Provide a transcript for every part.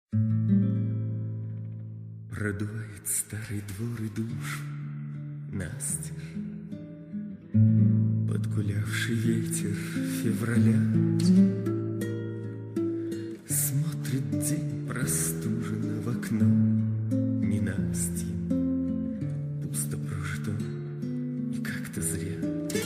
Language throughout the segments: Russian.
Продувает старый двор и душу настежь подгулявший ветер февраля. Смотрит день простуженно в окно ненастьем, пусто прожито и как-то зря.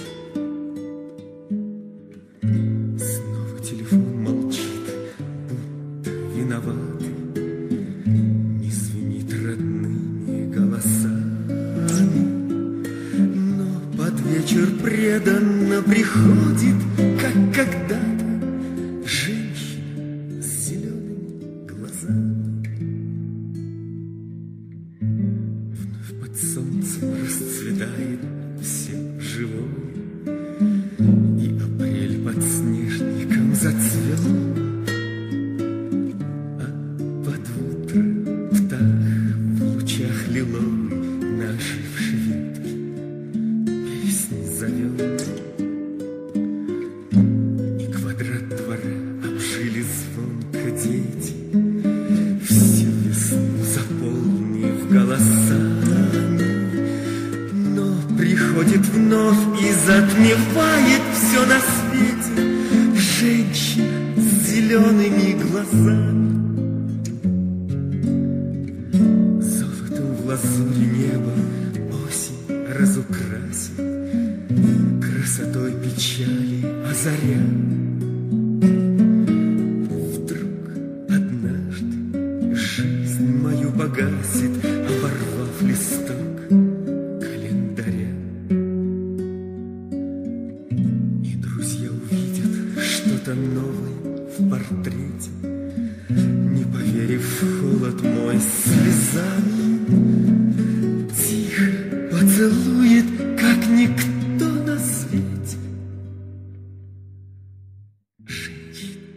Снова телефон молчит, будто виноват, не звенит родными голосами, но под вечер преданно приходит, как когда-то, женщина с зелеными глазами. Вновь под солнцем расцветает все живое, и апрель под снежником зацвел, а под утро птах в лучах лиловый нашивший ветви песни завел. И квадрат двора обжили звонко дети, всю весну заполнив голосами, но приходит вновь и затмевает все на свете женщина с зелеными глазами. Золотом в лазури неба осень разукрасит, красотой печали озаря. Вдруг однажды жизнь мою погасит, оборвав листок календаря. И друзья увидят что-то новое в портрете, не поверив в холод мой слезами, тихо поцелует, как никто на свете, женщина